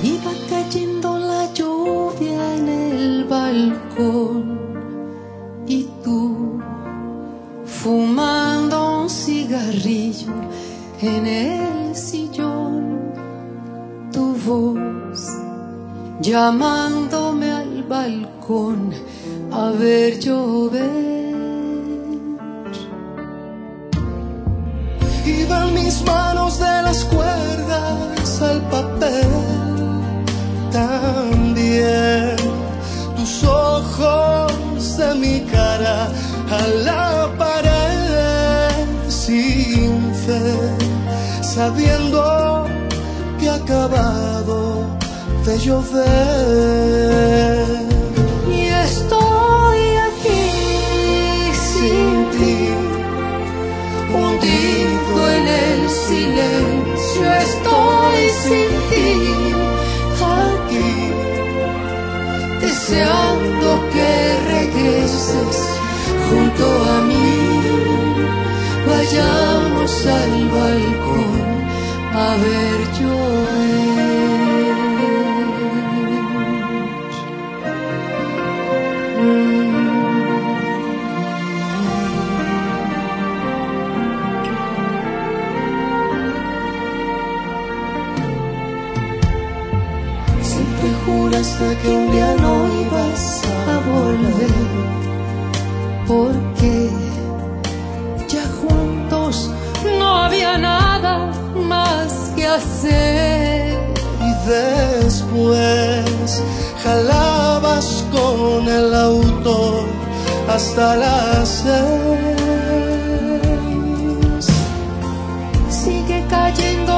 Iba cayendo la lluvia en el balcón y tú fumando un cigarrillo en el sillón, tu voz llamándome al balcón a ver llover. Iban mis manos de las cuerdas al papel, también tus ojos de mi cara a la pared, sin fe, sabiendo que ha acabado de llover. Y estoy aquí sin ti, hundido en el silencio. Estoy sin ti, aquí, deseando que regreses junto a mí. Vayamos al balcón a ver llover. Siempre juraste que un día no ibas A volver, porque ya juntos no había nada más que hacer. y después jalabas con el auto hasta las 6. Sigue cayendo